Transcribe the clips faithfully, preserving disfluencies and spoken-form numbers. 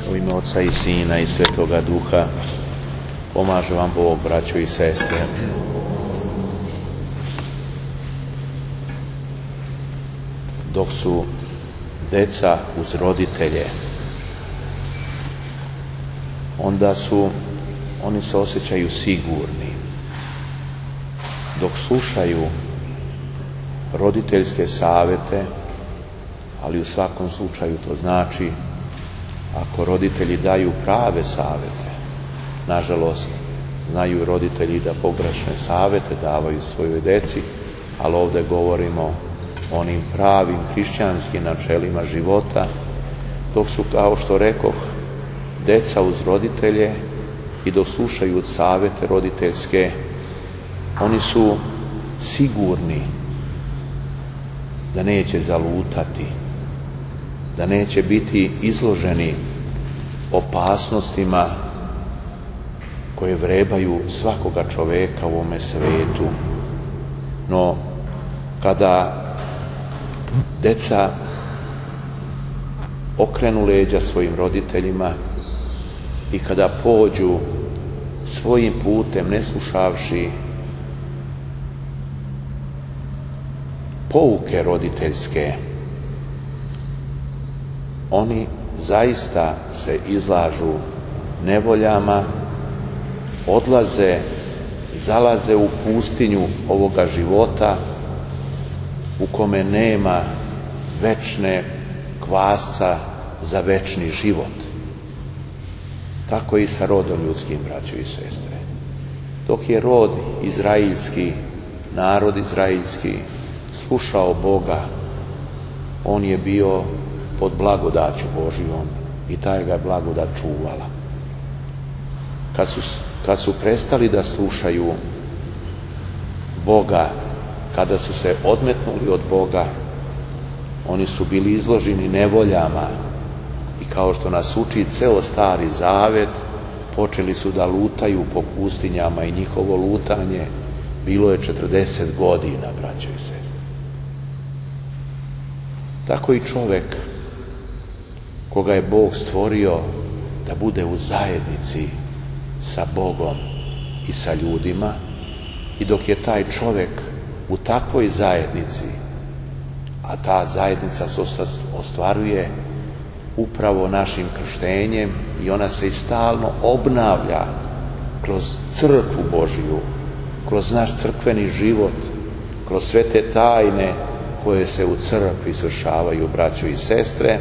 U ime Oca i Sina i Svetoga Duha, pomaže vam Bog, braćo i sestre. Dok su deca uz roditelje, onda su, oni se osjećaju sigurni. Dok slušaju roditeljske savjete, ali u svakom slučaju to znači ako roditelji daju prave savjete. Nažalost, znaju roditelji da pogrešne savjete davaju svojoj deci, ali ovdje govorimo o onim pravim hrišćanskim načelima života, dok su, kao što rekoh, deca uz roditelje i dok slušaju savjete roditeljske, oni su sigurni da neće zalutati, da neće biti izloženi opasnostima koje vrebaju svakoga čoveka u ovome svetu. No, kada deca okrenu leđa svojim roditeljima i kada pođu svojim putem, ne slušavši pouke roditeljske, oni zaista se izlažu nevoljama, odlaze, zalaze u pustinju ovoga života u kome nema večne kvasca za večni život. Tako i sa rodom ljudskim, braćo i sestre. Dok je rod izraelski, narod izraelski slušao Boga, on je bio pod blagodaću Božijom i taj ga blagodat čuvala. Kad su, kad su prestali da slušaju Boga, kada su se odmetnuli od Boga, oni su bili izloženi nevoljama i kao što nas uči ceo Stari Zavet, počeli su da lutaju po pustinjama i njihovo lutanje bilo je četrdeset godina, braćo i sestre. Tako i čovek koga je Bog stvorio da bude u zajednici sa Bogom i sa ljudima, i dok je taj čovek u takvoj zajednici, a ta zajednica se ostvaruje upravo našim krštenjem i ona se i stalno obnavlja kroz crkvu Božiju, kroz naš crkveni život, kroz sve te tajne koje se u crkvi izvršavaju, braćo i sestre,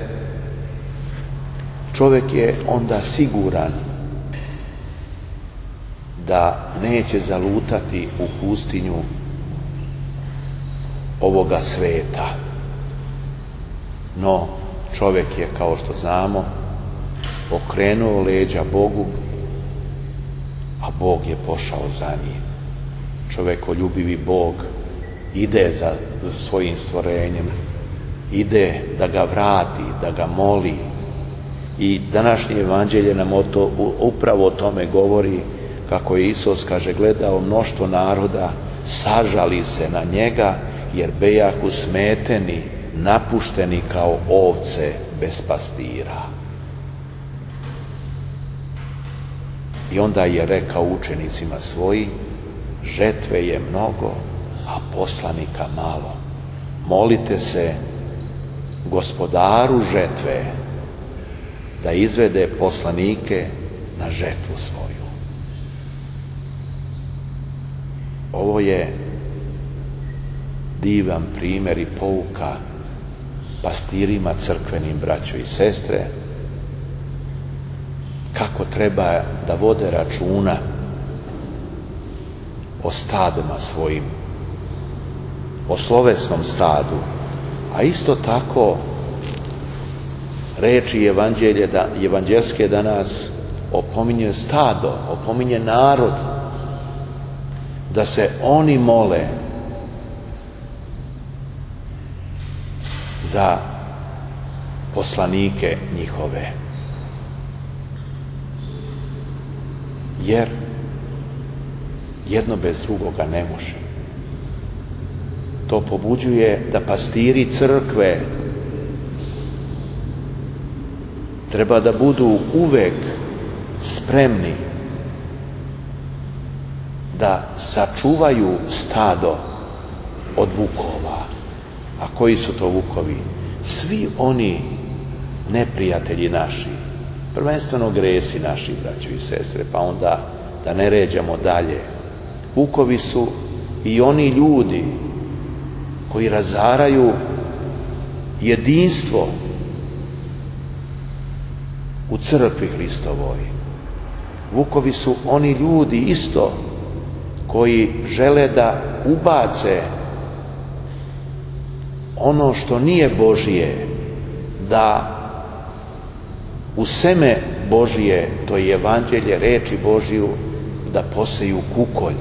čovjek je onda siguran da neće zalutati u pustinju ovoga sveta. No, čovjek je, kao što znamo, okrenuo leđa Bogu, a Bog je pošao za njim. Čovjekoljubivi Bog ide za, za svojim stvorenjem, ide da ga vrati, da ga moli. I današnje evanđelje nam o to, upravo o tome govori, kako je Isus, kaže, gledao mnoštvo naroda, sažali se na njega, jer bejahu smeteni, napušteni kao ovce bez pastira. I onda je rekao učenicima svojim, žetve je mnogo, a poslanika malo. Molite se gospodaru žetve da izvede poslanike na žetvu svoju. Ovo je divan primjer i pouka pastirima crkvenim, braćo i sestre, kako treba da vode računa o stadima svojim, o slovesnom stadu, a isto tako reči evanđelje da, evanđelske danas opominje stado, opominje narod, da se oni mole za poslanike njihove. Jer jedno bez drugoga ne može. To pobuđuje da pastiri crkve treba da budu uvek spremni da sačuvaju stado od vukova. A koji su to vukovi? Svi oni neprijatelji naši, prvenstveno gresi naši, braćo i sestre, pa onda da ne ređamo dalje. Vukovi su i oni ljudi koji razaraju jedinstvo u crkvi Hristovoj. Vukovi su oni ljudi isto koji žele da ubace ono što nije Božije, da u seme Božije, to je evanđelje, reči Božiju, da poseju kukolj,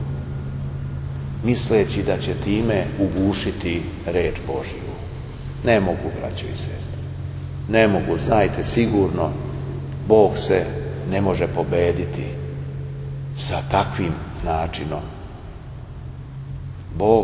misleći da će time ugušiti reč Božiju. Ne mogu, braćo i sestre. Ne mogu, znajte sigurno, Bog se ne može pobediti sa takvim načinom. Bog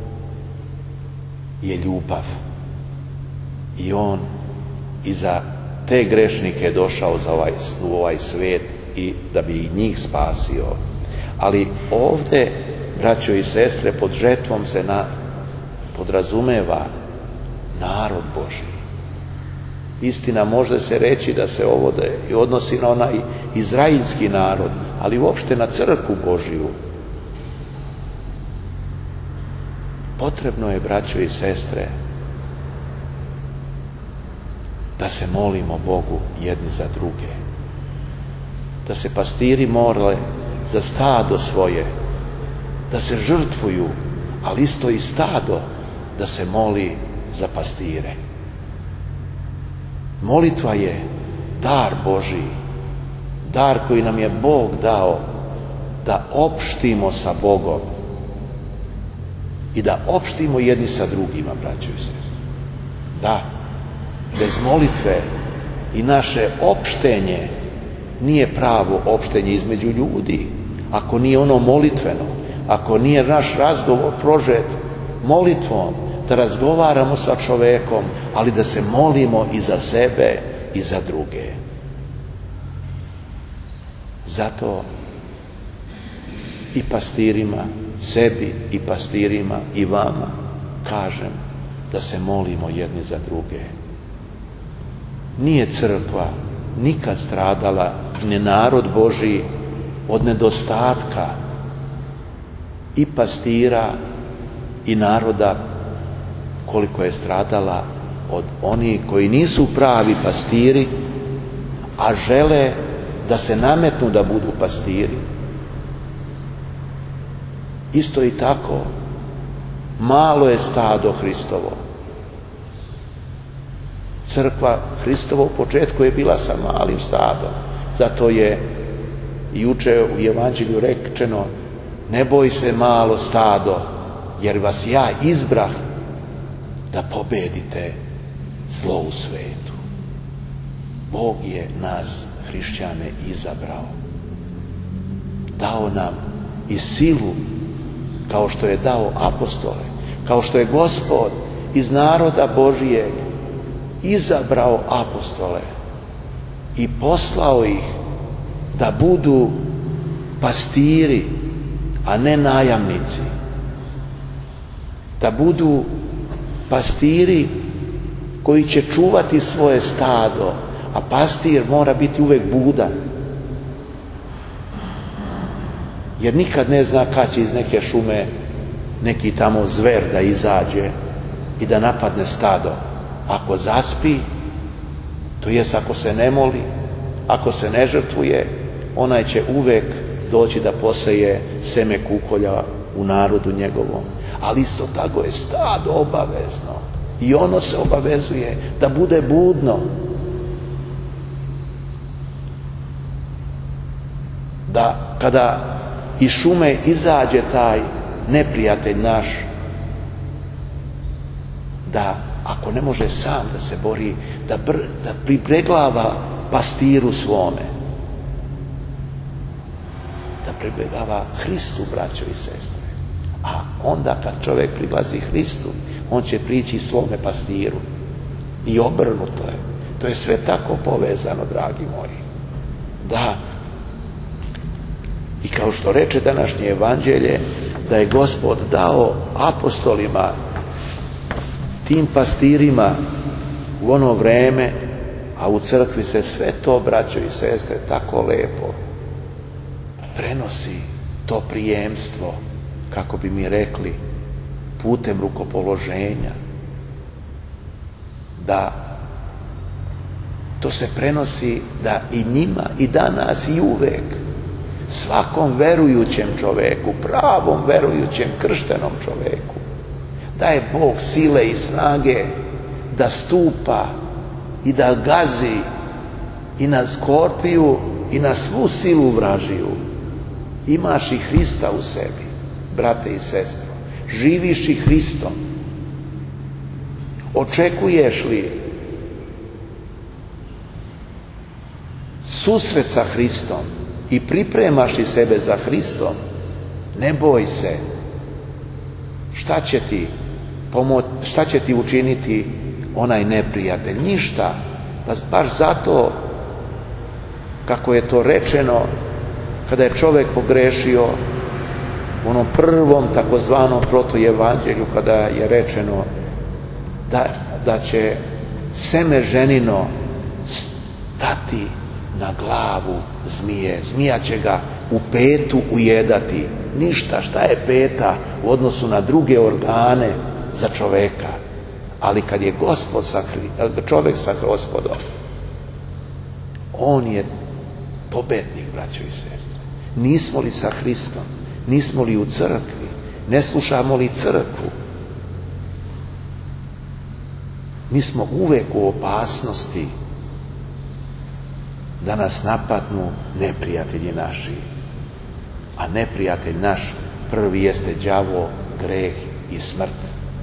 je ljubav i On i za te grešnike je došao za ovaj, u ovaj svijet i da bi i njih spasio. Ali ovdje, braćo i sestre, pod žetvom se na, podrazumeva narod Božji. Istina, može se reći da se ovo da i odnosi na onaj izraelski narod, ali uopšte na crkvu Božiju. Potrebno je, braćo i sestre, da se molimo Bogu jedni za druge. Da se pastiri mole za stado svoje, da se žrtvuju, ali isto i stado da se moli za pastire. Molitva je dar Božiji, dar koji nam je Bog dao da opštimo sa Bogom i da opštimo jedni sa drugima, braćo i sestre. Da, bez molitve i naše opštenje nije pravo opštenje između ljudi. Ako nije ono molitveno, ako nije naš razgovor prožet molitvom, da razgovaramo sa čovekom, ali da se molimo i za sebe i za druge. Zato i pastirima, sebi i pastirima i vama kažem da se molimo jedni za druge. Nije crkva nikad stradala, ni narod Božiji, od nedostatka i pastira i naroda, koliko je stradala od onih koji nisu pravi pastiri, a žele da se nametnu da budu pastiri. Isto i tako, malo je stado Hristovo. Crkva Hristova u početku je bila sa malim stadom. Zato je juče u evanđelju rečeno: ne boj se, malo stado, jer vas ja izbrah da pobedite zlo u svetu. Bog je nas, hrišćane, izabrao. Dao nam i silu, kao što je dao apostole, kao što je Gospod iz naroda Božijeg izabrao apostole i poslao ih da budu pastiri, a ne najamnici. Da budu pastiri koji će čuvati svoje stado, a pastir mora biti uvek budan. Jer nikad ne zna kad će iz neke šume neki tamo zver da izađe i da napadne stado. Ako zaspi, to jest ako se ne moli, ako se ne žrtvuje, onaj će uvek doći da poseje seme kukolja u narodu njegovom. Ali isto tako je stado obavezno i ono se obavezuje da bude budno. Da kada iz šume izađe taj neprijatelj naš, da ako ne može sam da se bori, da, br, da pribreglava pastiru svome, da pribegava Hristu, braćo i sestre. A onda kad čovjek prilazi Hristu, on će prići svome pastiru. I obrnuto je. To je sve tako povezano, dragi moji. Da, i kao što reče današnje evanđelje, da je Gospod dao apostolima, tim pastirima u ono vreme, a u crkvi se sve to, braćo i sestre, tako lepo prenosi, to prijemstvo, kako bi mi rekli, putem rukopoloženja, da to se prenosi da i njima, i danas, i uvek, svakom verujućem čoveku, pravom verujućem krštenom čoveku, daje Bog sile i snage da stupa i da gazi i na skorpiju i na svu silu vražiju. Imaš i Hrista u sebi, brate i sestro. Živiš i Hristom. Očekuješ li susret sa Hristom i pripremaš li sebe za Hristom, ne boj se. Šta će ti pomoći, šta će ti učiniti onaj neprijatelj? Ništa. Pa baš zato, kako je to rečeno, kada je čovjek pogrešio u onom prvom takozvanom protuevanđelju, kada je rečeno da, da će seme ženino stati na glavu zmije. Zmija će ga u petu ujedati. Ništa, šta je peta u odnosu na druge organe za čoveka? Ali kad je Gospod sa, čovjek sa Gospodom, on je pobednik, braćo i sestre. Nismo li sa Hristom? Nismo li u crkvi? Ne slušamo li crkvu? Mi smo uvek u opasnosti da nas napadnu neprijatelji naši. A neprijatelj naš prvi jeste đavo, greh i smrt.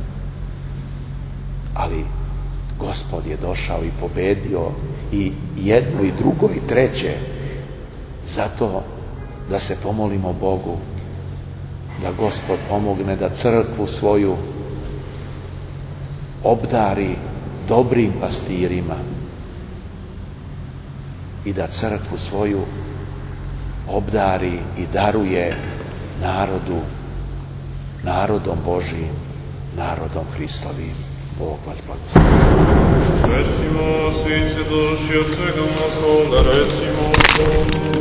Ali Gospod je došao i pobedio i jedno i drugo i treće. Zato da se pomolimo Bogu, da Gospod pomogne da crkvu svoju obdari dobrim pastirima i da crkvu svoju obdari i daruje narodu, narodom Božijim, narodom Hristovim. Bog vas blagoslovi. Recimo, svi se duši od svega masovna, recimo